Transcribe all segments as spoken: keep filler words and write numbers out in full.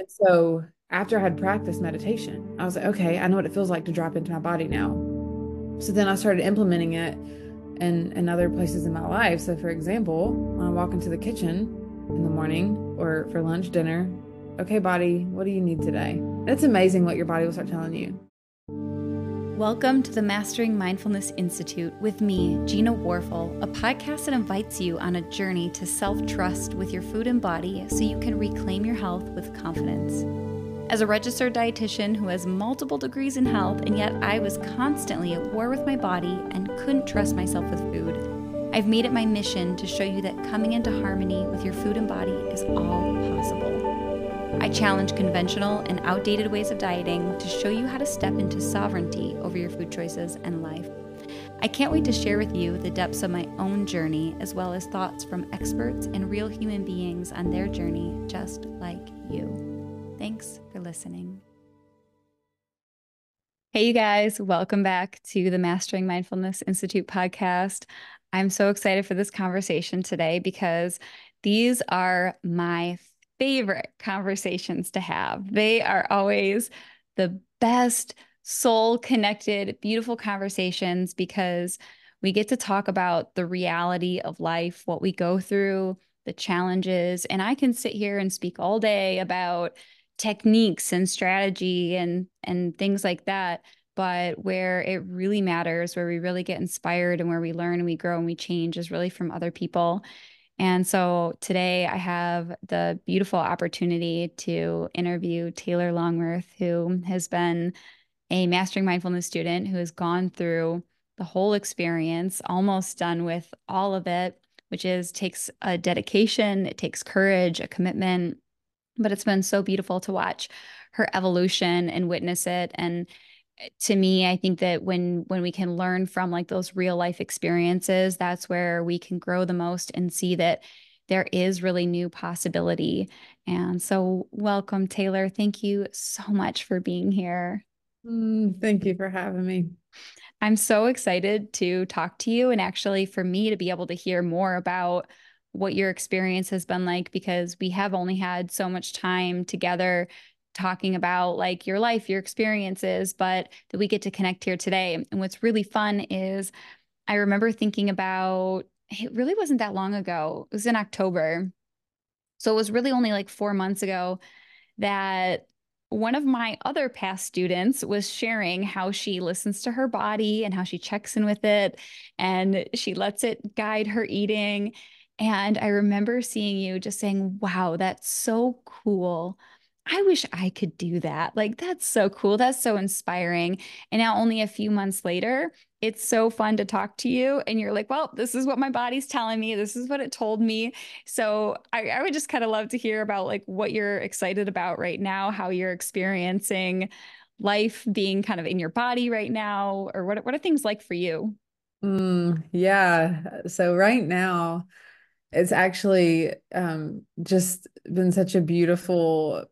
So after I had practiced meditation, I was like, okay, I know what it feels like to drop into my body now. So then I started implementing it in, in other places in my life. So for example, when I walk into the kitchen in the morning or for lunch, dinner, okay, body, what do you need today? It's amazing what your body will start telling you. Welcome to the Mastering Mindfulness Institute with me, Gina Warfel, a podcast that invites you on a journey to self-trust with your food and body so you can reclaim your health with confidence. As a registered dietitian who has multiple degrees in health, and yet I was constantly at war with my body and couldn't trust myself with food, I've made it my mission to show you that coming into harmony with your food and body is all possible. I challenge conventional and outdated ways of dieting to show you how to step into sovereignty over your food choices and life. I can't wait to share with you the depths of my own journey, as well as thoughts from experts and real human beings on their journey, just like you. Thanks for listening. Hey, you guys, welcome back to the Mastering Mindfulness Institute podcast. I'm so excited for this conversation today because these are my favorite conversations to have. They are always the best soul connected, beautiful conversations because we get to talk about the reality of life, what we go through, the challenges. And I can sit here and speak all day about techniques and strategy and and things like that. But where it really matters, where we really get inspired and where we learn and we grow and we change is really from other people. And so today I have the beautiful opportunity to interview Taylor Longworth, who has been a Mastering Mindfulness student who has gone through the whole experience, almost done with all of it, which is takes a dedication, it takes courage, a commitment, but it's been so beautiful to watch her evolution and witness it. And to me, I think that when when we can learn from like those real life experiences, that's where we can grow the most and see that there is really new possibility. And so welcome, Taylor. Thank you so much for being here. Mm, thank you for having me. I'm so excited to talk to you and actually for me to be able to hear more about what your experience has been like because we have only had so much time together talking about like your life, your experiences, but that we get to connect here today. And what's really fun is I remember thinking about it really wasn't that long ago. It was in October. So it was really only like four months ago that one of my other past students was sharing how she listens to her body and how she checks in with it and she lets it guide her eating. And I remember seeing you just saying, wow, that's so cool. I wish I could do that. Like, that's so cool. That's so inspiring. And now, only a few months later, it's so fun to talk to you. And you're like, well, this is what my body's telling me. This is what it told me. So I, I would just kind of love to hear about like what you're excited about right now, how you're experiencing life being kind of in your body right now, or what, what are things like for you? Mm, yeah. So right now, it's actually um, just been such a beautiful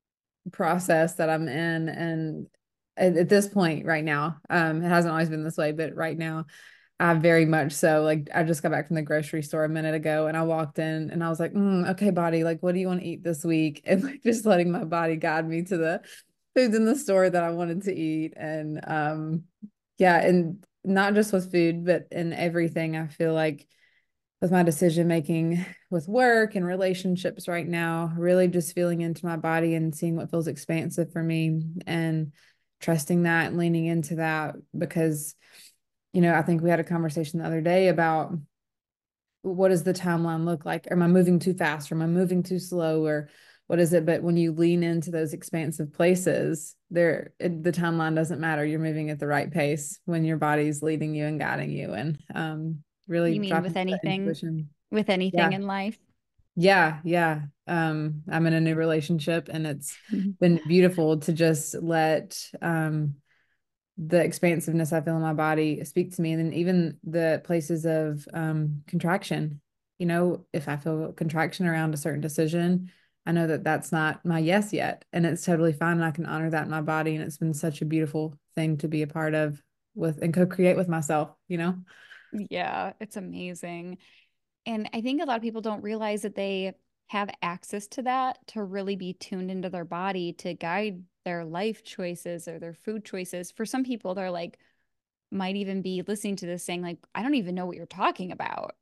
process that I'm in. And at, at this point right now, um, it hasn't always been this way, but right now, I very much so. Like I just got back from the grocery store a minute ago and I walked in and I was like, mm, okay, body, like what do you want to eat this week? And like just letting my body guide me to the foods in the store that I wanted to eat. And um, yeah, and not just with food, but in everything, I feel like with my decision making with work and relationships right now, really just feeling into my body and seeing what feels expansive for me and trusting that and leaning into that because, you know, I think we had a conversation the other day about what does the timeline look like? Am I moving too fast or am I moving too slow or what is it? But when you lean into those expansive places, there it, the timeline doesn't matter. You're moving at the right pace when your body's leading you and guiding you and um really You mean dropping with into that anything, intuition. with anything Yeah. in life? Yeah, yeah. Um, I'm in a new relationship and it's been beautiful to just let um the expansiveness I feel in my body speak to me. And then even the places of um contraction, you know, if I feel contraction around a certain decision, I know that that's not my yes yet. And it's totally fine. And I can honor that in my body. And it's been such a beautiful thing to be a part of with and co-create with myself, you know? Yeah, it's amazing. And I think a lot of people don't realize that they have access to that to really be tuned into their body to guide their life choices or their food choices. For some people, they're like, might even be listening to this saying, like, I don't even know what you're talking about.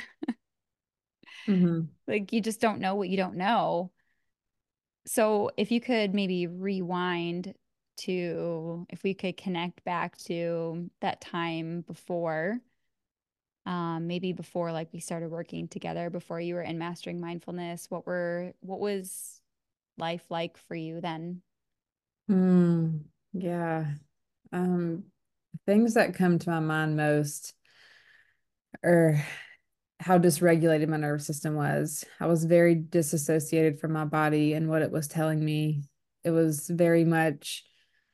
Mm-hmm. Like, you just don't know what you don't know. So, if you could maybe rewind to, if we could connect back to that time before, um, maybe before like we started working together, before you were in Mastering Mindfulness, what were, what was life like for you then? Mm, yeah. Um, things that come to my mind most are how dysregulated my nervous system was. I was very disassociated from my body and what it was telling me. It was very much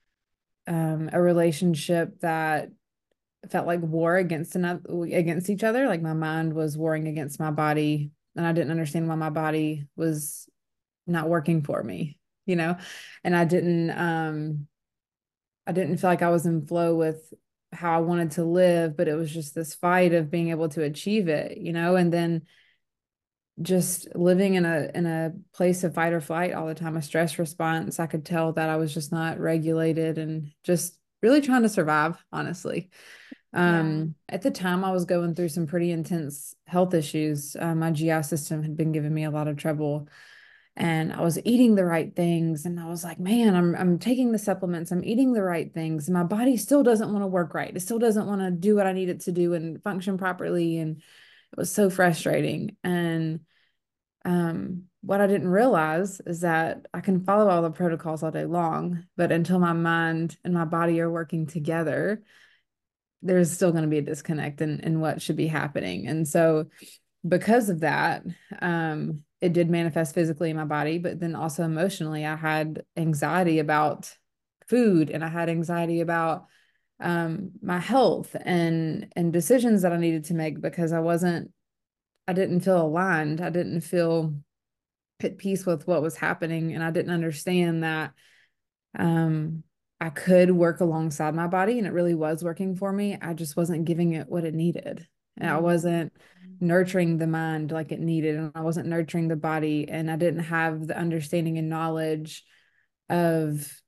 um, a relationship that felt like war against another against each other. Like my mind was warring against my body, and I didn't understand why my body was not working for me, you know? And I didn't um I didn't feel like I was in flow with how I wanted to live, but it was just this fight of being able to achieve it, you know? And then just living in a in a place of fight or flight all the time, a stress response, I could tell that I was just not regulated and just really trying to survive, honestly. Yeah. Um, at the time, I was going through some pretty intense health issues. Uh, my G I system had been giving me a lot of trouble, and I was eating the right things. And I was like, man, I'm I'm taking the supplements, I'm eating the right things. And my body still doesn't want to work right. It still doesn't want to do what I need it to do and function properly. And it was so frustrating. And um, what I didn't realize is that I can follow all the protocols all day long, but until my mind and my body are working together, there's still going to be a disconnect in, in what should be happening. And so because of that, um, it did manifest physically in my body, but then also emotionally, I had anxiety about food and I had anxiety about um, my health and and decisions that I needed to make because I wasn't, I didn't feel aligned. I didn't feel at peace with what was happening, and I didn't understand that um, I could work alongside my body and it really was working for me. I just wasn't giving it what it needed. And I Mm. wasn't nurturing the mind like it needed. And I wasn't nurturing the body. And I didn't have the understanding and knowledge of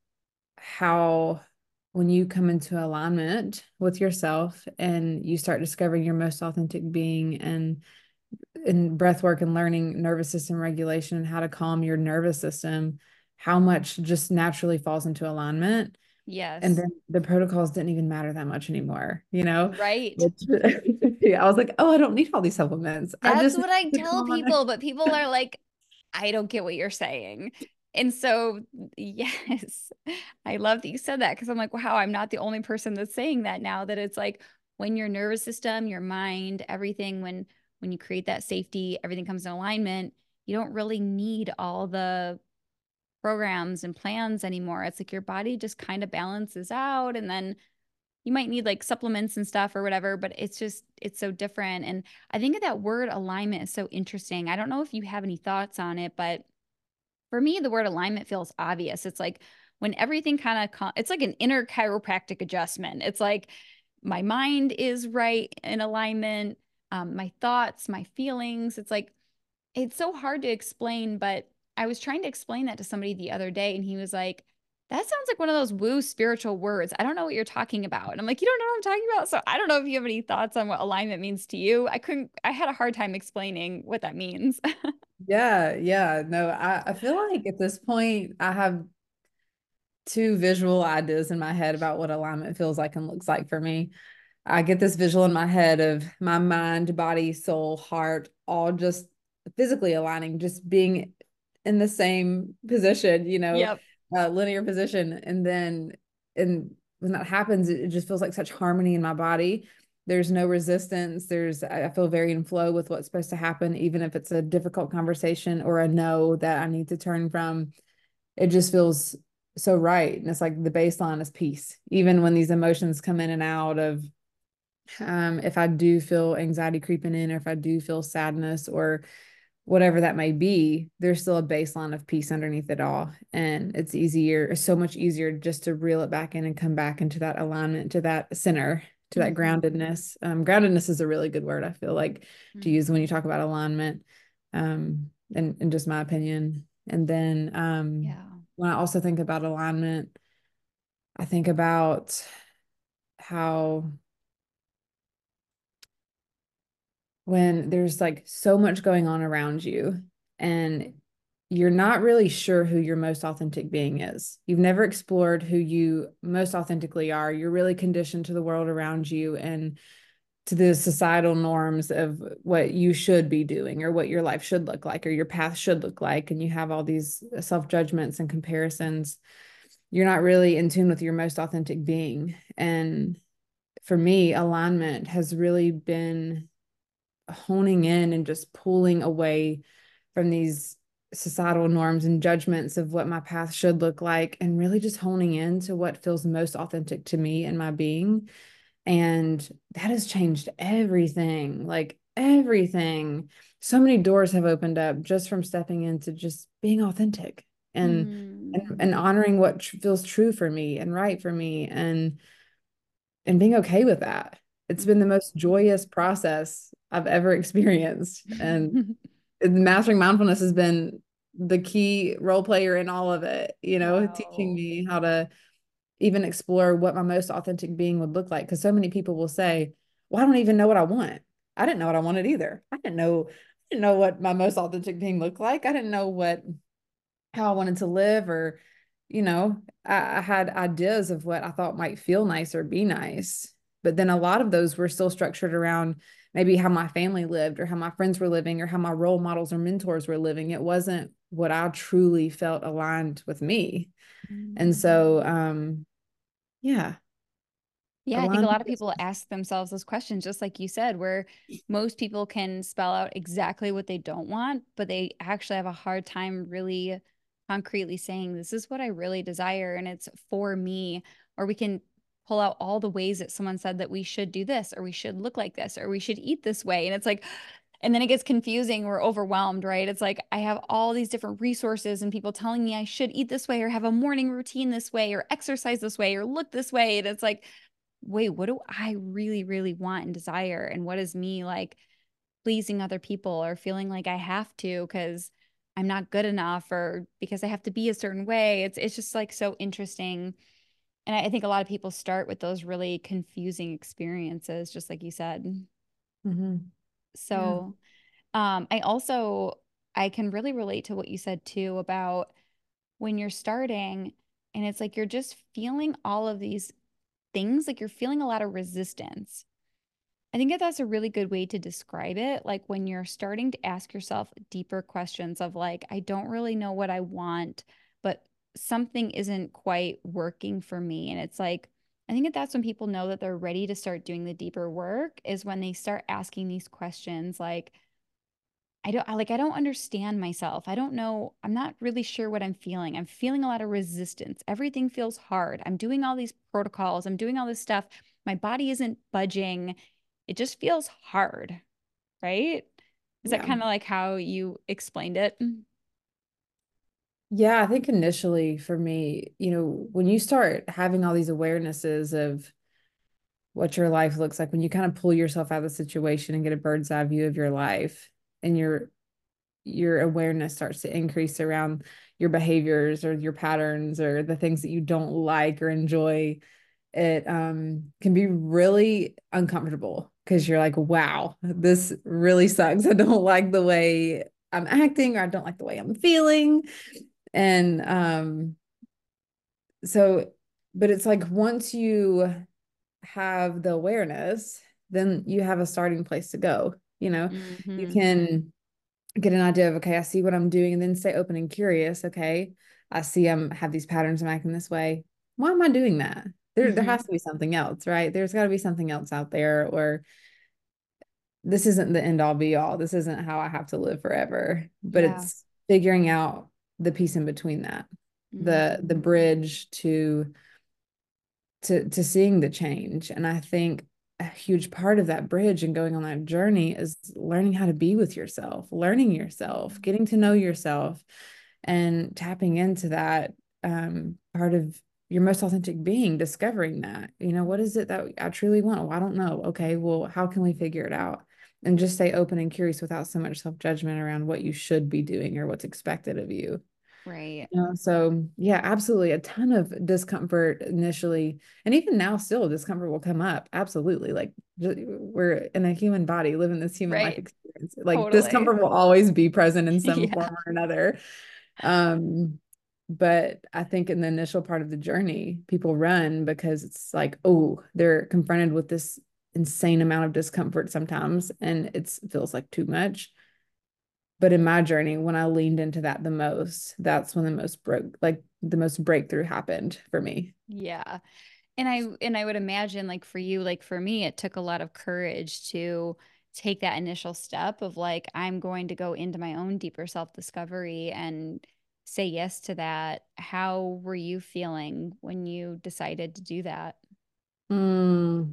how, when you come into alignment with yourself and you start discovering your most authentic being and in breath work and learning nervous system regulation and how to calm your nervous system, how much just naturally falls into alignment. And Yes. then the protocols didn't even matter that much anymore, you know? Right. Which, yeah, I was like, oh, I don't need all these supplements. I That's just what I need to tell calm my people, but people are like, I don't get what you're saying. And so, yes, I love that you said that because I'm like, wow, I'm not the only person that's saying that now, that it's like when your nervous system, your mind, everything, when when you create that safety, everything comes in alignment, you don't really need all the programs and plans anymore. It's like your body just kind of balances out, and then you might need like supplements and stuff or whatever, but it's just, it's so different. And I think that word alignment is so interesting. I don't know if you have any thoughts on it, but for me, the word alignment feels obvious. It's like when everything kind of, it's like an inner chiropractic adjustment. It's like my mind is right in alignment, um, my thoughts, my feelings. It's like, it's so hard to explain, but I was trying to explain that to somebody the other day, and he was like, that sounds like one of those woo spiritual words. I don't know what you're talking about. And I'm like, you don't know what I'm talking about? So I don't know if you have any thoughts on what alignment means to you. I couldn't, I had a hard time explaining what that means. Yeah, yeah. No, I, I feel like at this point I have two visual ideas in my head about what alignment feels like and looks like for me. I get this visual in my head of my mind, body, soul, heart, all just physically aligning, just being in the same position, you know, Yep. uh, linear position. And then, and when that happens, it, it just feels like such harmony in my body. There's no resistance. There's, I feel very in flow with what's supposed to happen, even if it's a difficult conversation or a no that I need to turn from. It just feels so right. And it's like the baseline is peace, even when these emotions come in and out of um, if I do feel anxiety creeping in, or if I do feel sadness or whatever that may be, there's still a baseline of peace underneath it all. And it's easier, it's so much easier just to reel it back in and come back into that alignment, to that center, to that Mm-hmm. groundedness. Um, groundedness is a really good word, I feel like, to use when you Mm-hmm. talk about alignment. Um, in, in just my opinion. And then um, Yeah. when I also think about alignment, I think about how when there's like so much going on around you and you're not really sure who your most authentic being is. You've never explored who you most authentically are. You're really conditioned to the world around you and to the societal norms of what you should be doing or what your life should look like or your path should look like. And you have all these self-judgments and comparisons. You're not really in tune with your most authentic being. And for me, alignment has really been honing in and just pulling away from these societal norms and judgments of what my path should look like and really just honing in to what feels most authentic to me and my being. And that has changed everything, like everything. So many doors have opened up just from stepping into just being authentic and and, Mm. and honoring what tr- feels true for me and right for me and and being okay with that. It's been the most joyous process I've ever experienced. And mastering mindfulness has been the key role player in all of it, you know, teaching Wow. me how to even explore what my most authentic being would look like. Because so many people will say, well, I don't even know what I want. I didn't know what I wanted either. I didn't know, I didn't know what my most authentic being looked like. I didn't know what how I wanted to live or, you know, I, I had ideas of what I thought might feel nice or be nice. But then a lot of those were still structured around maybe how my family lived or how my friends were living or how my role models or mentors were living. It wasn't what I truly felt aligned with me. And Mm. so, um, yeah, Yeah, I think a alignment lot of is, people ask themselves those questions, just like you said, where most people can spell out exactly what they don't want, but they actually have a hard time really concretely saying, this is what I really desire and it's for me. Or we can pull out all the ways that someone said that we should do this, or we should look like this, or we should eat this way. And it's like, and then it gets confusing. We're overwhelmed, right? It's like I have all these different resources and people telling me I should eat this way, or have a morning routine this way, or exercise this way, or look this way. And it's like, wait, what do I really, really want and desire? And what is me like pleasing other people or feeling like I have to because I'm not good enough or because I have to be a certain way? It's it's just like so interesting. And I, I think a lot of people start with those really confusing experiences, just like you said. mhm, yeah. So um, I also I can really relate to what you said too about when you're starting and it's like you're just feeling all of these things, like you're feeling a lot of resistance. I think that that's a really good way to describe it. Like when you're starting to ask yourself deeper questions of like, I don't really know what I want, but something isn't quite working for me. And it's like, I think that that's when people know that they're ready to start doing the deeper work is when they start asking these questions like, I don't I like I don't understand myself. I don't know. I'm not really sure what I'm feeling. I'm feeling a lot of resistance. Everything feels hard. I'm doing all these protocols. I'm doing all this stuff. My body isn't budging. It just feels hard, right? Is that Yeah. kind of like how you explained it? Yeah, I think initially for me, you know, when you start having all these awarenesses of what your life looks like, when you kind of pull yourself out of the situation and get a bird's eye view of your life and your your awareness starts to increase around your behaviors or your patterns or the things that you don't like or enjoy, it um can be really uncomfortable because you're like, wow, this really sucks. I don't like the way I'm acting or I don't like the way I'm feeling. And um, so, but it's like once you have the awareness, then you have a starting place to go. You know, you Hmm. can get an idea of, okay, I see what I'm doing, and then stay open and curious. Okay, I see I'm have these patterns, I'm acting this way. Why am I doing that? There, there Hmm. has to be something else, right? There's got to be something else out there, or this isn't the end all be all. This isn't how I have to live forever. But Yeah. it's figuring out the piece in between that, the the Hmm. bridge to to to seeing the change. And I think a huge part of that bridge and going on that journey is learning how to be with yourself, learning yourself, getting to know yourself, and tapping into that um, part of your most authentic being, discovering that, you know, what is it that I truly want? Well, I don't know. Okay, well, how can we figure it out? and just stay open and curious without so much self-judgment around what you should be doing or what's expected of you. Right. You know, so yeah, absolutely. A ton of discomfort initially, and even now, still discomfort will come up. Absolutely. Like we're in a human body, living this human life Right. experience. Like Totally. discomfort will always be present in some Yeah. form or another. Um, but I think in the initial part of the journey, people run because it's like, oh, they're confronted with this insane amount of discomfort sometimes, and it feels like too much. But in my journey, when I leaned into that the most, that's when the most broke, like the most breakthrough happened for me. Yeah. And I and I would imagine like for you, like for me, it took a lot of courage to take that initial step of like, I'm going to go into my own deeper self-discovery and say yes to that. How were you feeling when you decided to do that? Mm,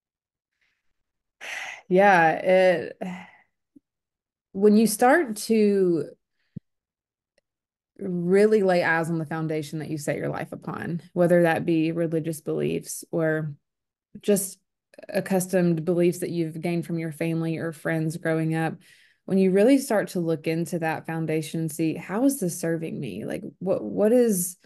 yeah, it when you start to really lay eyes on the foundation that you set your life upon, whether that be religious beliefs or just accustomed beliefs that you've gained from your family or friends growing up, when you really start to look into that foundation, see how is this serving me? Like what what is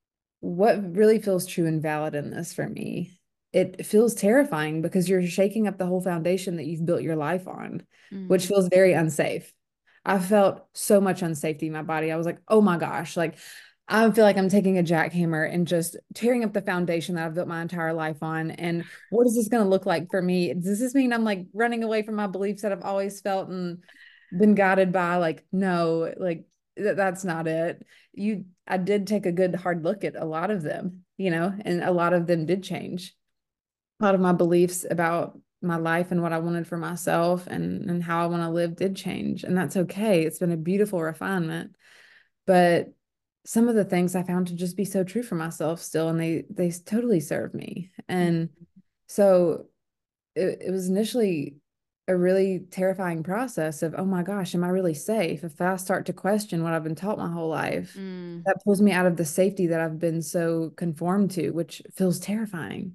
what really feels true and valid in this for me? It feels terrifying because you're shaking up the whole foundation that you've built your life on, which Mm, feels very unsafe. I felt so much unsafety in my body. I was like, oh my gosh, like I feel like I'm taking a jackhammer and just tearing up the foundation that I've built my entire life on. And what is this going to look like for me? Does this mean I'm like running away from my beliefs that I've always felt and been guided by? Like, no, like th- that's not it. You, I did take a good hard look at a lot of them, you know, and a lot of them did change. A lot of my beliefs about my life and what I wanted for myself and and how I want to live did change, and that's okay. It's been a beautiful refinement, but some of the things I found to just be so true for myself still, and they they totally serve me. mm, And so it, it was initially a really terrifying process of, oh my gosh, am I really safe? If I start to question what I've been taught my whole life, mm. that pulls me out of the safety that I've been so conformed to, which feels terrifying.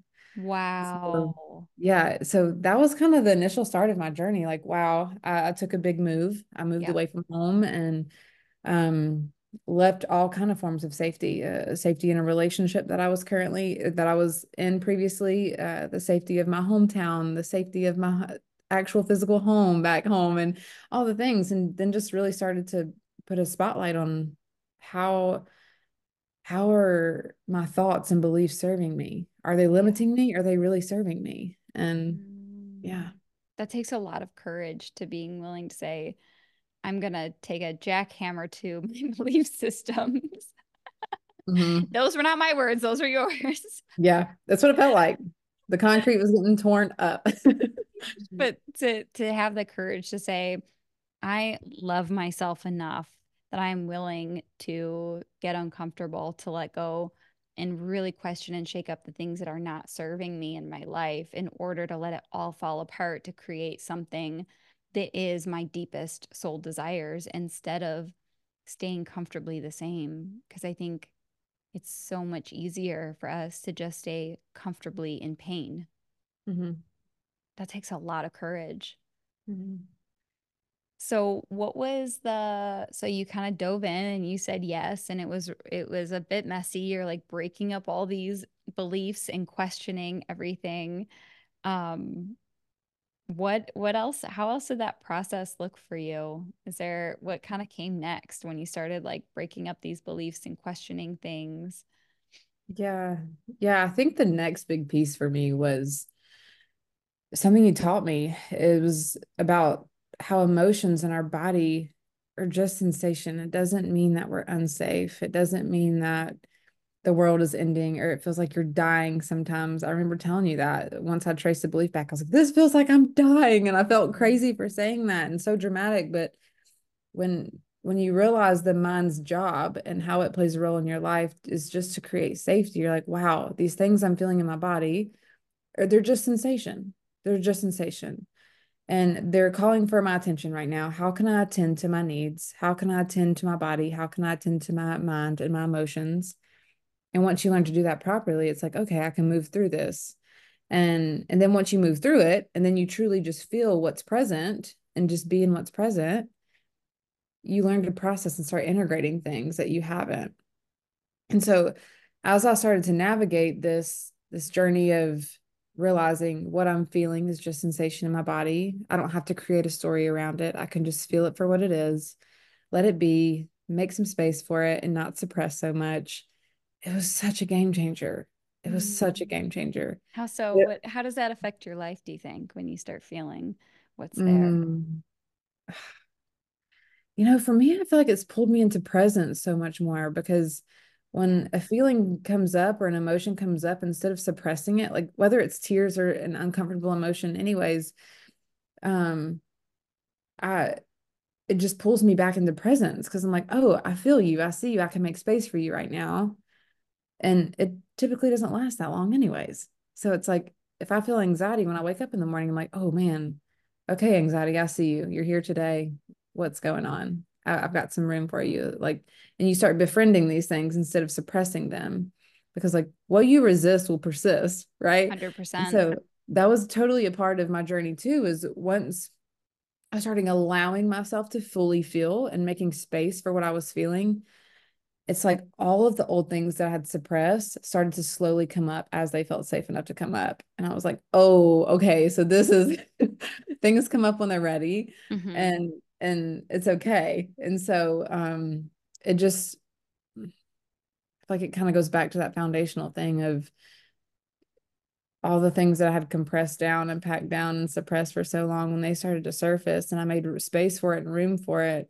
So, Wow. yeah, so that was kind of the initial start of my journey. Like, wow, I, I took a big move. I moved Yeah. away from home and um, left all kind of forms of safety, uh, safety in a relationship that I was currently that I was in previously, uh, the safety of my hometown, the safety of my actual physical home back home, and all the things, and then just really started to put a spotlight on how how are my thoughts and beliefs serving me? Are they Yeah. limiting me? Are they really serving me? And Mm. yeah. That takes a lot of courage to being willing to say, I'm gonna take a jackhammer to my belief systems. Mhm. Those were not my words, those were yours. Yeah, that's what it felt like. The concrete was getting torn up. But to to have the courage to say, I love myself enough that I'm willing to get uncomfortable, to let go and really question and shake up the things that are not serving me in my life in order to let it all fall apart to create something that is my deepest soul desires instead of staying comfortably the same. Because I think it's so much easier for us to just stay comfortably in pain. Mhm. That takes a lot of courage. Mhm. So what was the so you kind of dove in and you said yes and it was it was a bit messy. You're like breaking up all these beliefs and questioning everything. Um what what else how else did that process look for you? Is there what kind of came next when you started like breaking up these beliefs and questioning things? Yeah. Yeah, I think the next big piece for me was something you taught me. It was about how emotions in our body are just sensation. It doesn't mean that we're unsafe. It doesn't mean that the world is ending or it feels like you're dying sometimes. I remember telling you that once I traced the belief back, I was like, this feels like I'm dying. And I felt crazy for saying that and so dramatic. But when when you realize the mind's job and how it plays a role in your life is just to create safety, you're like, wow, these things I'm feeling in my body, or they're just sensation. They're just sensation. And they're calling for my attention right now. How can I attend to my needs? How can I attend to my body? How can I attend to my mind and my emotions? And once you learn to do that properly, it's like, okay, I can move through this. And and then once you move through it and then you truly just feel what's present and just be in what's present, you learn to process and start integrating things that you haven't. And so as I started to navigate this this journey of realizing what I'm feeling is just sensation in my body, I don't have to create a story around it. I can just feel it for what it is, let it be, make some space for it and not suppress so much. It was such a game changer. It was such a Mm. game changer. How so? Yeah. What, how does that affect your life, do you think, when you start feeling what's there? Mm. You know, for me, I feel like it's pulled me into presence so much more because Yeah. when a feeling comes up or an emotion comes up, instead of suppressing it, like whether it's tears or an uncomfortable emotion, anyways, um, I it just pulls me back into presence because I'm like, oh, I feel you, I see you, I can make space for you right now. And it typically doesn't last that long, anyways. So it's like if I feel anxiety when I wake up in the morning, I'm like, oh man, okay, anxiety, I see you. You're here today. What's going on? I, I've got some room for you. Like, and you start befriending these things instead of suppressing them because, like, what you resist will persist, right? And one hundred percent. so that was totally a part of my journey too, is once I started allowing myself to fully feel and making space for what I was feeling, it's like all of the old things that I had suppressed started to slowly come up as they felt safe enough to come up. And I was like, oh, okay, so this is things come up when they're ready Hmm. and and it's okay. And so um it just like it kind of goes back to that foundational thing of all the things that I had compressed down and packed down and suppressed for so long when they started to surface and I made space for it and room for it,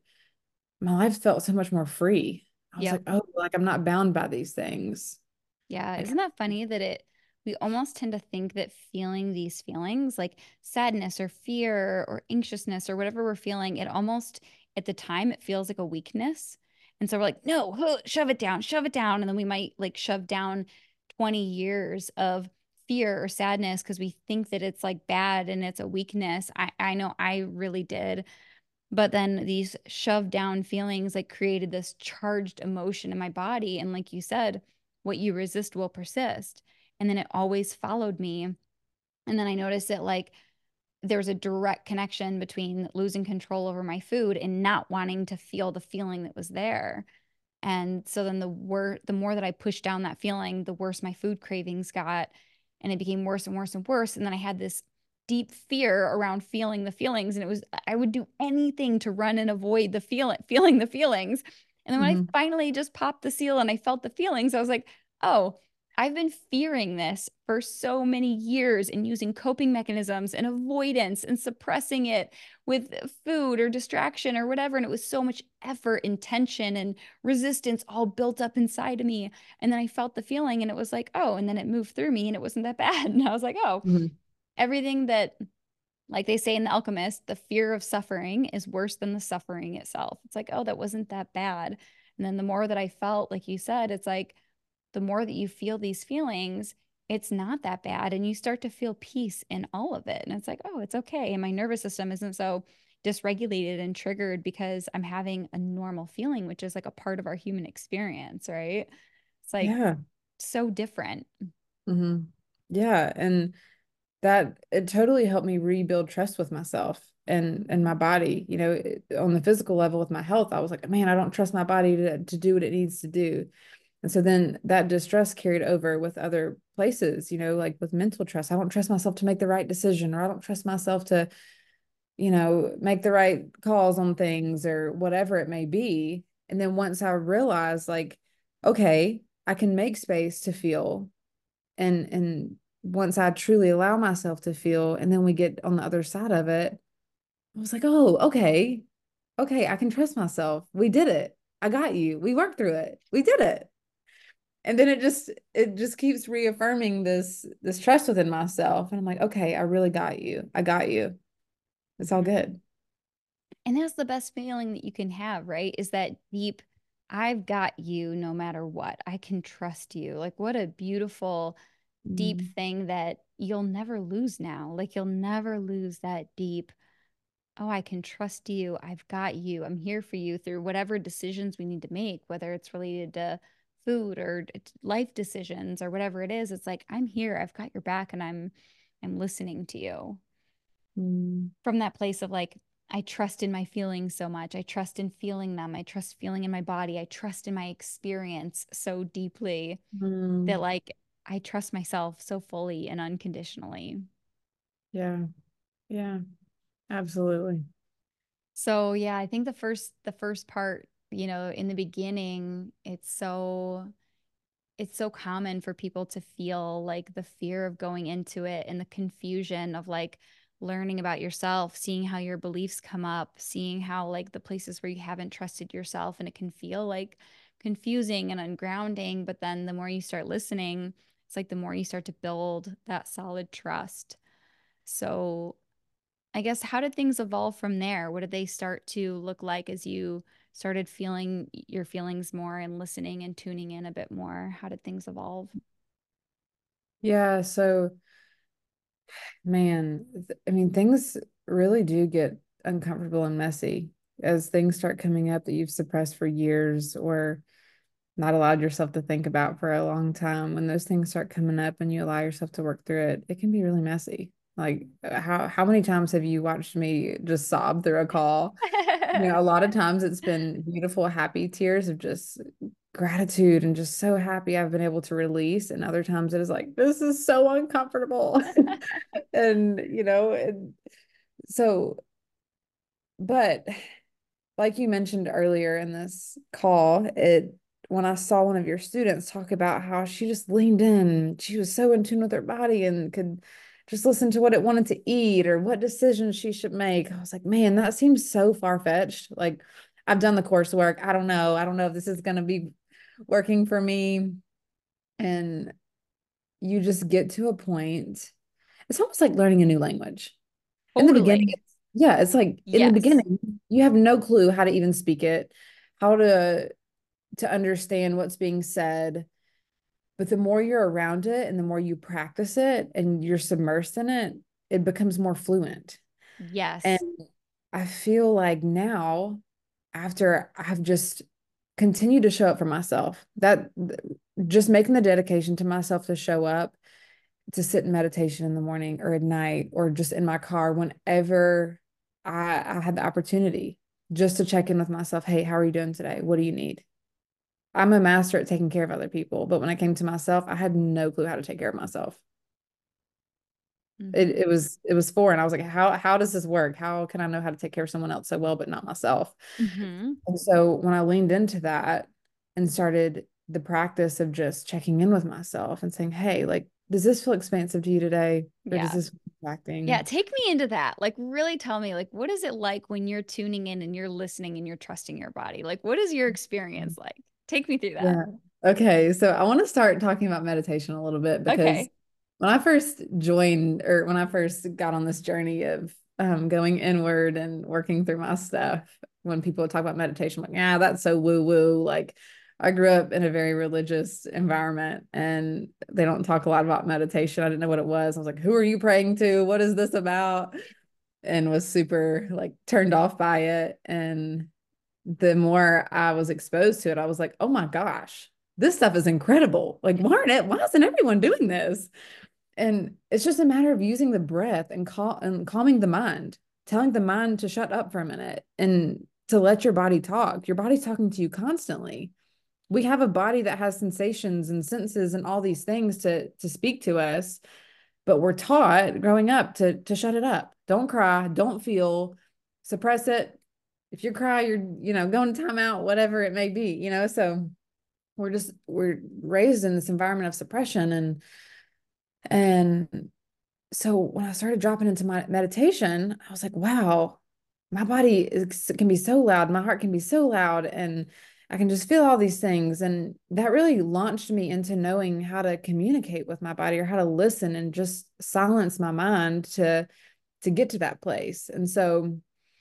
my life felt so much more free. I was Yep. like, oh, like I'm not bound by these things. Yeah, Like, isn't that funny that it we almost tend to think that feeling these feelings like sadness or fear or anxiousness or whatever we're feeling, it almost at the time it feels like a weakness. And so we're like, no, huh, shove it down, shove it down. And then we might like shove down twenty years of fear or sadness because we think that it's like bad and it's a weakness. I, I know I really did. But then these shoved down feelings like created this charged emotion in my body. And like you said, what you resist will persist. And then it always followed me. And then I noticed that like there's a direct connection between losing control over my food and not wanting to feel the feeling that was there. And so then the wor the more that I pushed down that feeling, the worse my food cravings got. And it became worse and worse and worse. And then I had this deep fear around feeling the feelings. And it was, I would do anything to run and avoid the feeling, feeling the feelings. And then when I mhm, finally just popped the seal and I felt the feelings, I was like, oh, I've been fearing this for so many years and using coping mechanisms and avoidance and suppressing it with food or distraction or whatever. And it was so much effort and tension and resistance all built up inside of me. And then I felt the feeling and it was like, oh, and then it moved through me and it wasn't that bad. And I was like, oh, mhm. everything that, like they say in The Alchemist, the fear of suffering is worse than the suffering itself. It's like, oh, that wasn't that bad. And then the more that I felt, like you said, it's like the more that you feel these feelings, it's not that bad. And you start to feel peace in all of it. And it's like, oh, it's okay. And my nervous system isn't so dysregulated and triggered because I'm having a normal feeling, which is like a part of our human experience, right? It's like Yeah. so different. Hmm. Yeah. And that it totally helped me rebuild trust with myself and and my body. You know, it- on the physical level with my health, I was like, man, I don't trust my body to, to do what it needs to do. And so then that distrust carried over with other places, you know, like with mental trust. I don't trust myself to make the right decision, or I don't trust myself to, you know, make the right calls on things or whatever it may be. And then once I realized, like, okay, I can make space to feel and and once I truly allow myself to feel and then we get on the other side of it, I was like, oh, okay, okay, I can trust myself. We did it. I got you. We worked through it. We did it. And then it just it just keeps reaffirming this this trust within myself. And I'm like, okay, I really got you. I got you. It's all Mhm. good. And that's the best feeling that you can have, right? Is that deep, I've got you no matter what. I can trust you. Like, what a beautiful, deep Mm. thing that you'll never lose now. Like, you'll never lose that deep, oh, I can trust you. I've got you. I'm here for you through whatever decisions we need to make, whether it's related to food or life decisions or whatever it is, it's like, I'm here, I've got your back, and I'm I'm listening to you Mm. from that place of like, I trust in my feelings so much. I trust in feeling them. I trust feeling in my body. I trust in my experience so deeply that Mm. like I trust myself so fully and unconditionally. Yeah. Yeah. Absolutely. So yeah, I think the first the first part, you know, in the beginning, it's so it's so common for people to feel like the fear of going into it and the confusion of like learning about yourself, seeing how your beliefs come up, seeing how like the places where you haven't trusted yourself, and it can feel like confusing and ungrounding. But then the more you start listening, it's like the more you start to build that solid trust. So I guess how did things evolve from there? What did they start to look like as you started feeling your feelings more and listening and tuning in a bit more? How did things evolve? Yeah. So, man, th- I mean, things really do get uncomfortable and messy as things start coming up that you've suppressed for years or not allowed yourself to think about for a long time. When those things start coming up and you allow yourself to work through it, it can be really messy. Like uh, how how many times have you watched me just sob through a call? You know, a lot of times it's been beautiful, happy tears of just gratitude and just so happy I've been able to release. And other times it is like, this is so uncomfortable. And, you know, and so, but like you mentioned earlier in this call, it when I saw one of your students talk about how she just leaned in, she was so in tune with her body and could just listen to what it wanted to eat or what decisions she should make. I was like, man, that seems so far-fetched. Like I've done the coursework. I don't know. I don't know if this is going to be working for me. And you just get to a point. It's almost like learning a new language. In the beginning, Totally. it's, yeah, it's like in the Yes. beginning, you have no clue how to even speak it, how to to understand what's being said. But the more you're around it and the more you practice it and you're submersed in it, it becomes more fluent. And Yes. I feel like now, after I've just continued to show up for myself, that just making the dedication to myself to show up, to sit in meditation in the morning or at night or just in my car whenever I, I had the opportunity just to check in with myself. Hey, how are you doing today? What do you need? I'm a master at taking care of other people, but when I came to myself, I had no clue how to take care of myself. It, Mm-hmm. it was it was foreign. I was like, how how does this work? How can I know how to take care of someone else so well, but not myself? Mm-hmm. And so when I leaned into that and started the practice of just checking in with myself and saying, hey, like, does this feel expansive to you today? Or does Yeah. this feel Yeah. contracting? Take me into that. Like, really tell me, like, what is it like when you're tuning in and you're listening and you're trusting your body? Like, what is your experience like? Take me through that. Yeah. Okay. So I want to start talking about meditation a little bit because Okay. when I first joined or when I first got on this journey of um, going inward and working through my stuff, when people talk about meditation, I'm like, yeah, that's so woo woo. Like I grew up in a very religious environment and they don't talk a lot about meditation. I didn't know what it was. I was like, who are you praying to? What is this about? And was super like turned off by it. And the more I was exposed to it, I was like, oh my gosh, this stuff is incredible. Like, why aren't it, why isn't everyone doing this? And it's just a matter of using the breath and cal and calming the mind, telling the mind to shut up for a minute and to let your body talk. Your body's talking to you constantly. We have a body that has sensations and senses and all these things to to speak to us, but we're taught growing up to to shut it up. Don't cry, don't feel, suppress it. If you cry, you're, you know, going to timeout, whatever it may be, you know. So we're just we're raised in this environment of suppression and and so when I started dropping into my meditation, I was like, wow, my body is, can be so loud, my heart can be so loud, and I can just feel all these things. And that really launched me into knowing how to communicate with my body or how to listen and just silence my mind to to get to that place. And so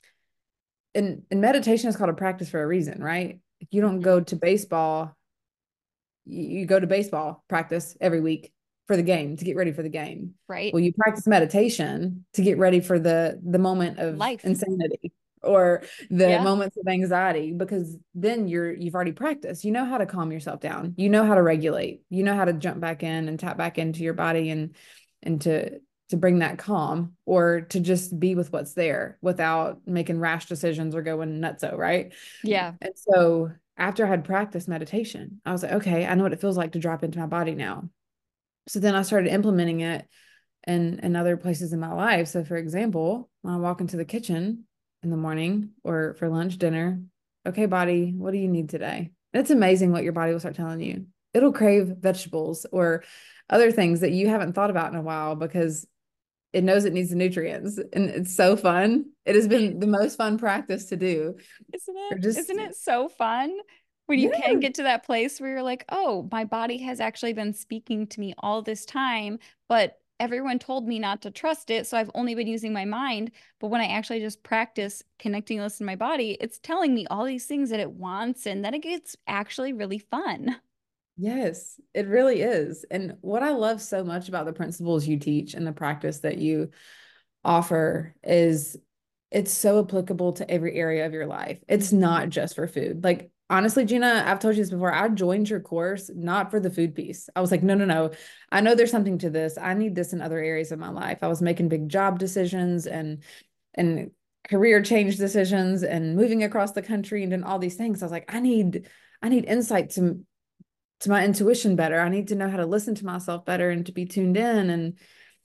in, in meditation is called a practice for a reason, right? You don't Mhm. go to baseball, you, you go to baseball practice every week for the game to get ready for the game. Right? Well, you practice meditation to get ready for the the moment of Life. insanity or the Yeah. moments of anxiety, because then you're you've already practiced. You know how to calm yourself down. You know how to regulate. You know how to jump back in and tap back into your body and and to to bring that calm, or to just be with what's there without making rash decisions or going nutso, right? Yeah. And so after I had practiced meditation, I was like, okay, I know what it feels like to drop into my body now. So then I started implementing it in, in other places in my life. So, for example, when I walk into the kitchen in the morning or for lunch, dinner, okay, body, what do you need today? And it's amazing what your body will start telling you. It'll crave vegetables or other things that you haven't thought about in a while because it knows it needs the nutrients. And it's so fun. It has been the most fun practice to do. Isn't Or it? just, Isn't it so fun when you yeah, can get to that place where you're like, oh, my body has actually been speaking to me all this time, but everyone told me not to trust it, so I've only been using my mind. But when I actually just practice connecting this in my body, it's telling me all these things that it wants, and then it gets actually really fun. yes, it really is. And what I love so much about the principles you teach and the practice that you offer is it's so applicable to every area of your life. It's Mhm. not just for food. Like, honestly, Gina, I've told you this before. I joined your course not for the food piece. I was like, no, no, no. I know there's something to this. I need this in other areas of my life. I was making big job decisions and and career change decisions and moving across the country and doing all these things. I was like, I need I need insight to to my intuition better. I need to know how to listen to myself better and to be tuned in. And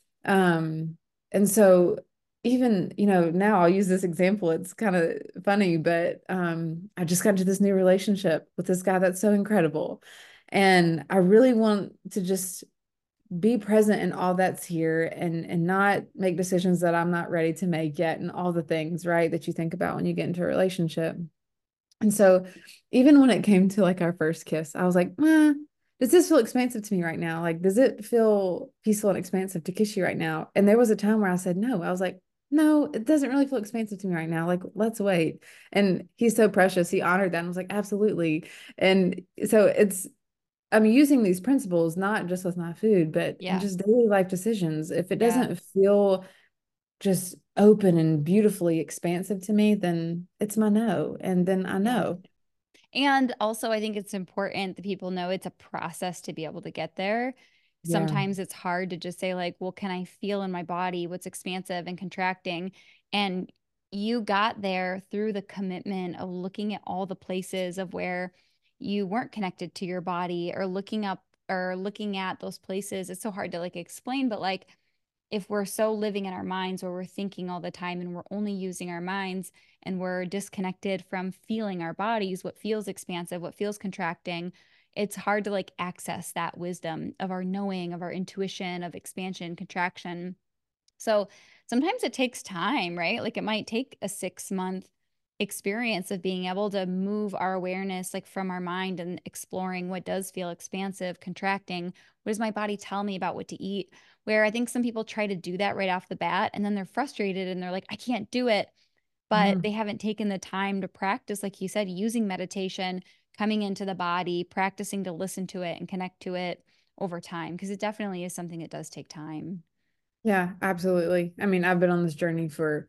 um, and so even, you know, now I'll use this example. It's kind of funny, but um, I just got into this new relationship with this guy that's so incredible. And I really want to just be present in all that's here and and not make decisions that I'm not ready to make yet, and all the things, right, that you think about when you get into a relationship. And so even when it came to like our first kiss, I was like, eh, does this feel expansive to me right now? Like, does it feel peaceful and expansive to kiss you right now? And there was a time where I said no. I was like, no, it doesn't really feel expansive to me right now. Like, let's wait. And he's so precious. He honored that. And I was like, absolutely. And so it's, I'm using these principles not just with my food, but in Yeah. just daily life decisions. If it Yeah. doesn't feel just open and beautifully expansive to me, then it's my no. And then I Yeah. know. And also, I think it's important that people know it's a process to be able to get there. Yeah. Sometimes it's hard to just say, like, well, can I feel in my body what's expansive and contracting? And you got there through the commitment of looking at all the places of where you weren't connected to your body, or looking up or looking at those places. It's so hard to like explain, but like, if we're so living in our minds where we're thinking all the time and we're only using our minds, and we're disconnected from feeling our bodies, what feels expansive, what feels contracting, it's hard to like access that wisdom of our knowing, of our intuition, of expansion, contraction. So sometimes it takes time, right? Like it might take a six month experience of being able to move our awareness like from our mind and exploring what does feel expansive, contracting. What does my body tell me about what to eat? Where I think some people try to do that right off the bat and then they're frustrated and they're like, I can't do it. But Mhm. they haven't taken the time to practice, like you said, using meditation, coming into the body, practicing to listen to it and connect to it over time, because it definitely is something that does take time. Yeah, absolutely. I mean, I've been on this journey for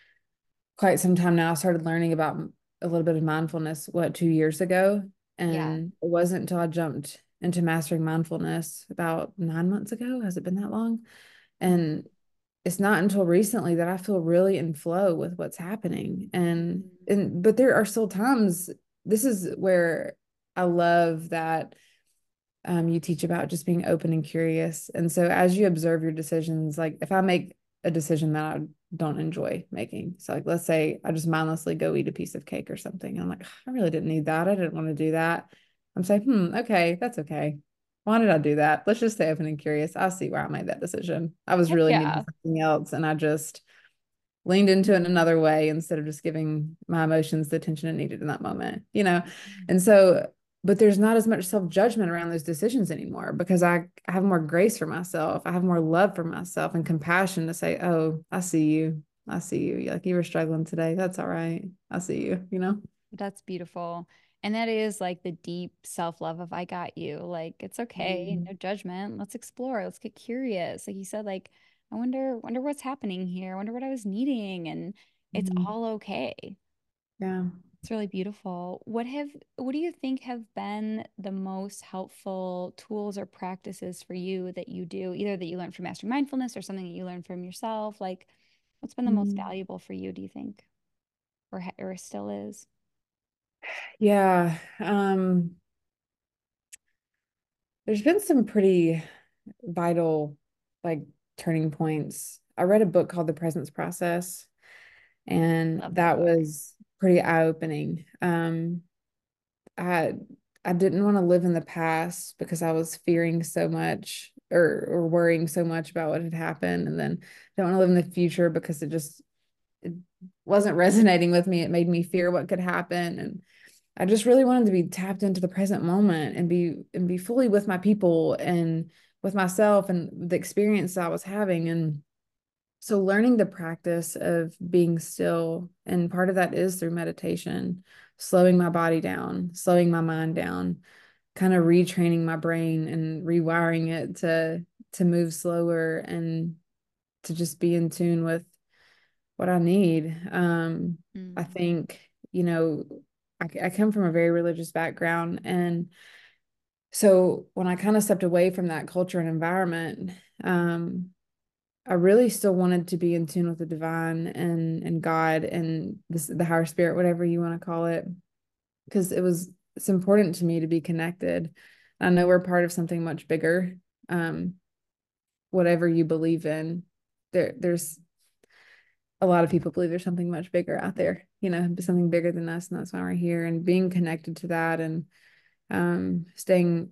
quite some time now. I started learning about a little bit of mindfulness, what, two years ago? Yeah. And it wasn't until I jumped into mastering mindfulness about nine months ago. Has it been that long? And it's not until recently that I feel really in flow with what's happening. And Mhm. and but there are still times, this is where I love that um, you teach about just being open and curious. And so as you observe your decisions, like if I make a decision that I don't enjoy making, so like let's say I just mindlessly go eat a piece of cake or something, and I'm like, I really didn't need that. I didn't want to do that. I'm saying, hmm, okay, that's okay. Why did I do that? Let's just stay open and curious. I see where I made that decision. I was Heck really needing yeah. something else, and I just leaned into it in another way instead of just giving my emotions the attention it needed in that moment, you know? And so, but there's not as much self-judgment around those decisions anymore because I, I have more grace for myself. I have more love for myself and compassion to say, oh, I see you. I see you. Like you were struggling today. That's all right. I see you, you know? That's beautiful. And that is like the deep self-love of I got you. Like it's okay, Mhm. no judgment. Let's explore. Let's get curious. Like you said, like I wonder, wonder what's happening here. I wonder what I was needing. And it's Mhm. all okay. Yeah. It's really beautiful. What have what do you think have been the most helpful tools or practices for you that you do, either that you learned from Mastering Mindfulness or something that you learned from yourself? Like, what's been the most Mm. valuable for you, do you think? Or ha- or still is? Yeah. Um, there's been some pretty vital, like, turning points. I read a book called The Presence Process, and Love that that book. was pretty eye-opening. Um, I I didn't want to live in the past because I was fearing so much or or worrying so much about what had happened, and then don't want to live in the future because it just it wasn't resonating with me. It made me fear what could happen, and I just really wanted to be tapped into the present moment and be and be fully with my people and with myself and the experience I was having. And so learning the practice of being still, and part of that is through meditation, slowing my body down, slowing my mind down, kind of retraining my brain and rewiring it to to move slower and to just be in tune with what I need. Um, I Mm. think, you know, I, I come from a very religious background. And so when I kind of stepped away from that culture and environment, um, I really still wanted to be in tune with the divine and and God and this, the higher spirit, whatever you want to call it, because it was it's important to me to be connected. I know we're part of something much bigger. Um, whatever you believe in, there there's a lot of people believe there's something much bigger out there, you know, something bigger than us, and that's why we're here. And being connected to that and um, staying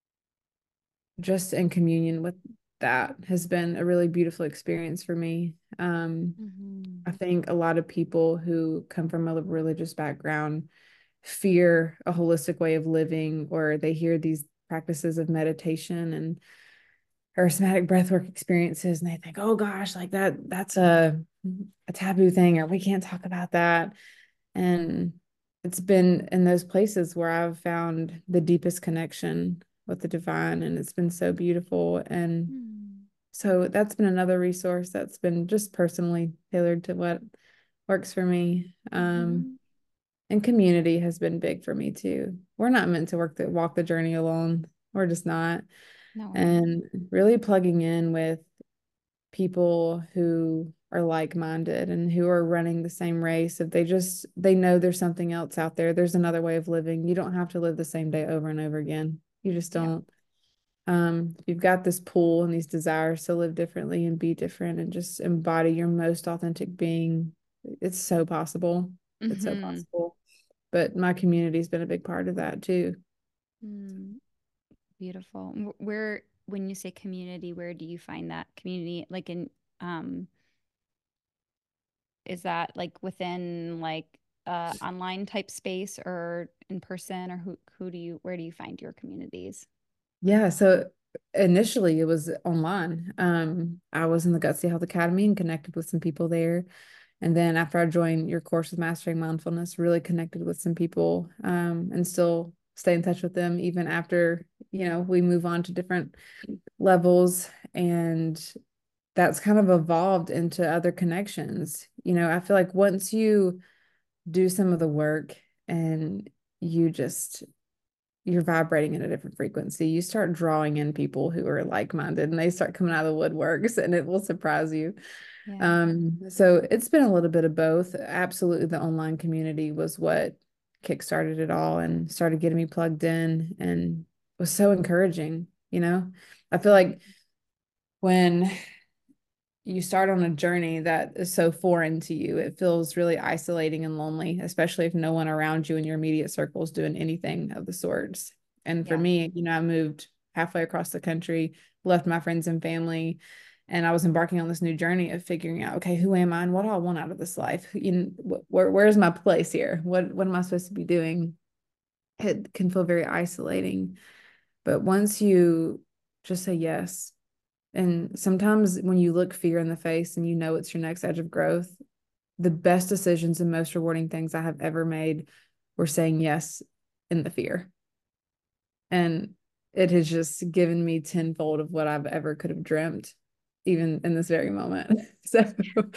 just in communion with that has been a really beautiful experience for me. Um, Hmm. I think a lot of people who come from a religious background fear a holistic way of living, or they hear these practices of meditation and or somatic breathwork experiences, and they think, oh gosh, like that, that's a a taboo thing, or we can't talk about that. And it's been in those places where I've found the deepest connection with the divine, and it's been so beautiful. And Mm. so that's been another resource that's been just personally tailored to what works for me. Um, Hmm. and community has been big for me too. We're not meant to work the walk the journey alone. We're just not. No, we're not. And really plugging in with people who are like-minded and who are running the same race. If they just they know there's something else out there, there's another way of living. You don't have to live the same day over and over again. You just Yep. don't. Um, if you've got this pull and these desires to live differently and be different and just embody your most authentic being, it's so possible. It's so Hmm. possible. But my community's been a big part of that too. Mm. Beautiful. Wh- Where, when you say community, where do you find that community? Like in, um, is that like within like uh online type space or in person, or who who do you where do you find your communities? Yeah, so initially it was online. Um, I was in the Gutsy Health Academy and connected with some people there. And then after I joined your course with Mastering Mindfulness, really connected with some people, um, and still stay in touch with them even after, you know, we move on to different levels. And that's kind of evolved into other connections. You know, I feel like once you do some of the work and you just you're vibrating at a different frequency, you start drawing in people who are like-minded, and they start coming out of the woodworks, and it will surprise you. Yeah. Um, so it's been a little bit of both. Absolutely, the online community was what kickstarted it all and started getting me plugged in and was so encouraging, you know. I feel like when you start on a journey that is so foreign to you, it feels really isolating and lonely, especially if no one around you in your immediate circle is doing anything of the sorts. And for Yeah. me, you know, I moved halfway across the country, left my friends and family, and I was embarking on this new journey of figuring out, okay, who am I and what do I want out of this life? You know, where where's my place here? What what am I supposed to be doing? It can feel very isolating. But once you just say yes, and sometimes when you look fear in the face and you know it's your next edge of growth, the best decisions and most rewarding things I have ever made were saying yes in the fear. And it has just given me tenfold of what I've ever could have dreamt, even in this very moment. So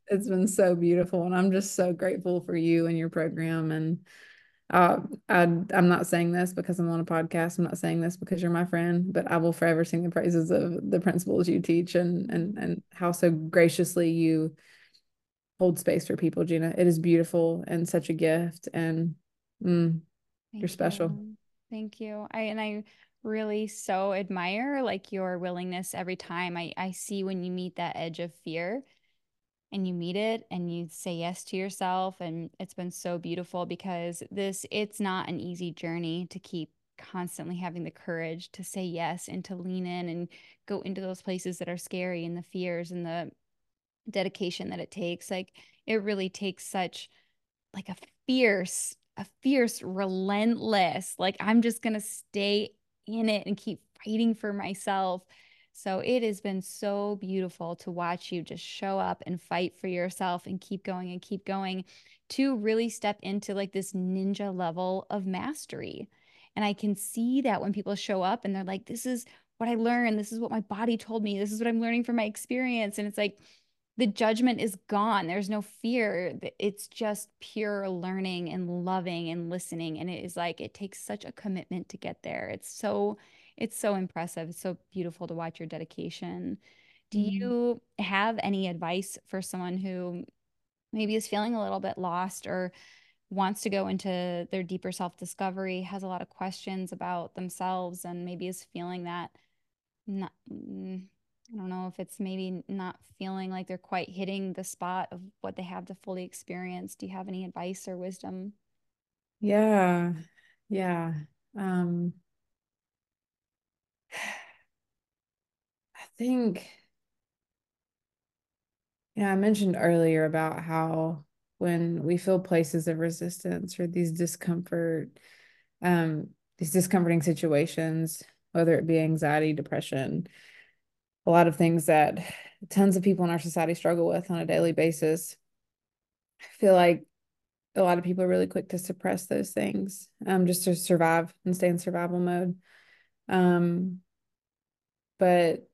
it's been so beautiful, and I'm just so grateful for you and your program. And uh, I, I'm not saying this because I'm on a podcast. I'm not saying this because you're my friend, but I will forever sing the praises of the principles you teach, and and and how so graciously you hold space for people, Gina. It is beautiful and such a gift, and mm, you're Thank special. you. Thank you. I and I really so admire like your willingness every time. I I see when you meet that edge of fear and you meet it and you say yes to yourself, and it's been so beautiful because this it's not an easy journey to keep constantly having the courage to say yes and to lean in and go into those places that are scary and the fears and the dedication that it takes. Like it really takes such like a fierce, a fierce, relentless, like I'm just gonna stay in it and keep fighting for myself. So it has been so beautiful to watch you just show up and fight for yourself and keep going and keep going to really step into like this ninja level of mastery. And I can see that when people show up and they're like, this is what I learned. This is what my body told me. This is what I'm learning from my experience. And it's like, the judgment is gone. There's no fear. It's just pure learning and loving and listening. And it is like it takes such a commitment to get there. It's so it's so impressive. It's so beautiful to watch your dedication. Do Mhm. you have any advice for someone who maybe is feeling a little bit lost or wants to go into their deeper self-discovery, has a lot of questions about themselves, and maybe is feeling that not, mm, I don't know if it's maybe not feeling like they're quite hitting the spot of what they have to fully experience. Do you have any advice or wisdom? Yeah, yeah. Um, I think, yeah, I mentioned earlier about how when we feel places of resistance or these discomfort, um, these discomforting situations, whether it be anxiety, depression, a lot of things that tons of people in our society struggle with on a daily basis. I feel like a lot of people are really quick to suppress those things, um, just to survive and stay in survival mode. Um, but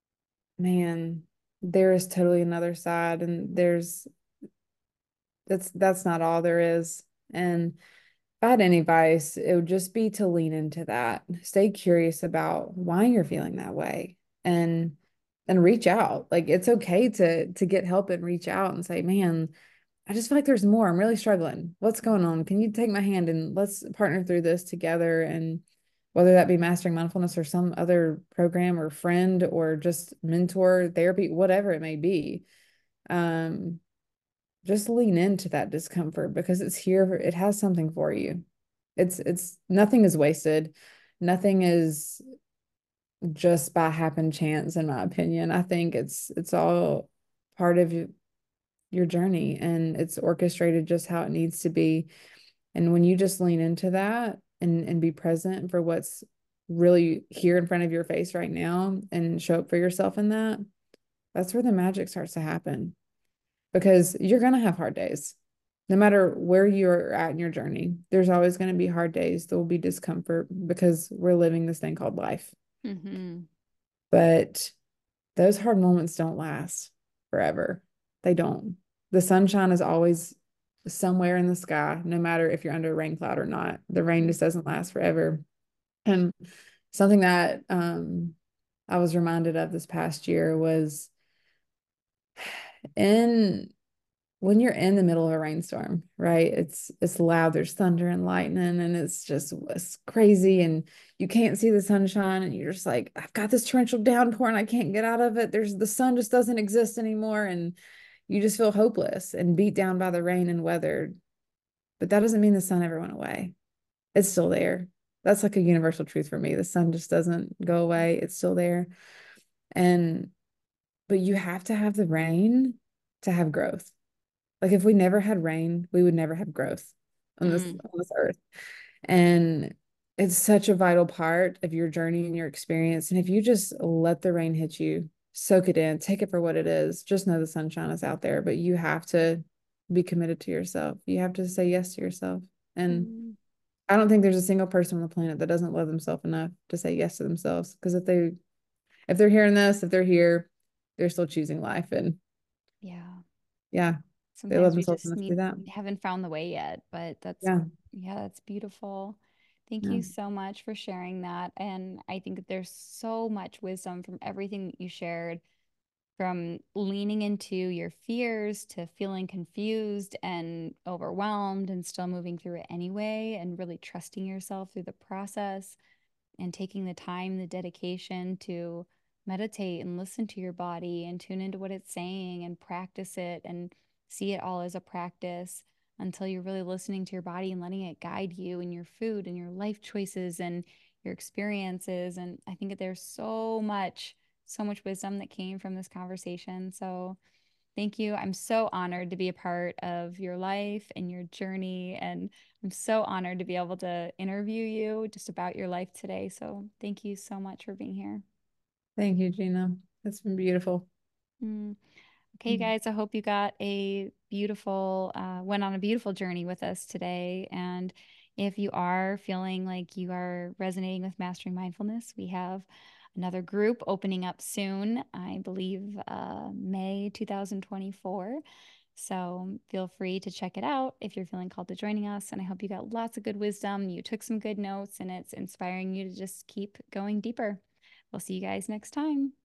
man, there is totally another side, and there's that's that's not all there is. And if I had any advice, it would just be to lean into that. Stay curious about why you're feeling that way, and and reach out. Like it's okay to to get help and reach out and say, man, I just feel like there's more. I'm really struggling. What's going on? Can you take my hand and let's partner through this together? And whether that be mastering mindfulness or some other program or friend or just mentor therapy, whatever it may be, um, just lean into that discomfort because it's here. It has something for you. It's it's nothing is wasted. Nothing is just by happen chance, in my opinion. I think it's it's all part of your journey, and it's orchestrated just how it needs to be. And when you just lean into that and and be present for what's really here in front of your face right now and show up for yourself in that, that's where the magic starts to happen. Because you're going to have hard days. No matter where you're at in your journey, there's always going to be hard days. There will be discomfort because we're living this thing called life. Mm-hmm. But those hard moments don't last forever. They don't. The sunshine is always somewhere in the sky, no matter if you're under a rain cloud or not. The rain just doesn't last forever. And something that um, I was reminded of this past year was in when you're in the middle of a rainstorm, right? It's it's loud, there's thunder and lightning, and it's just it's crazy, and you can't see the sunshine, and you're just like, I've got this torrential downpour and I can't get out of it. There's the sun just doesn't exist anymore, and you just feel hopeless and beat down by the rain and weather. But that doesn't mean the sun ever went away. It's still there. That's like a universal truth for me. The sun just doesn't go away. It's still there. And but you have to have the rain to have growth. Like if we never had rain, we would never have growth on this Mm. on this earth. And it's such a vital part of your journey and your experience. And if you just let the rain hit you, soak it in, take it for what it is, just know the sunshine is out there, but you have to be committed to yourself. You have to say yes to yourself. And Mm. I don't think there's a single person on the planet that doesn't love themselves enough to say yes to themselves. Because if they if they're hearing this, if they're here, they're still choosing life. And Yeah. Yeah. They live Sometimes and we soul just must do need that. haven't found the way yet, but that's Yeah. yeah, that's beautiful. Thank Yeah. you so much for sharing that. And I think that there's so much wisdom from everything that you shared, from leaning into your fears to feeling confused and overwhelmed and still moving through it anyway, and really trusting yourself through the process and taking the time, the dedication to meditate and listen to your body and tune into what it's saying and practice it and see it all as a practice until you're really listening to your body and letting it guide you in your food and your life choices and your experiences. And I think that there's so much, so much wisdom that came from this conversation. So thank you. I'm so honored to be a part of your life and your journey. And I'm so honored to be able to interview you just about your life today. So thank you so much for being here. Thank you, Gina. It's been beautiful. Mm. Okay, Mm. guys, I hope you got a beautiful, uh, went on a beautiful journey with us today. And if you are feeling like you are resonating with Mastering Mindfulness, we have another group opening up soon, I believe uh, May two thousand twenty-four. So feel free to check it out if you're feeling called to joining us. And I hope you got lots of good wisdom. You took some good notes, and it's inspiring you to just keep going deeper. We'll see you guys next time.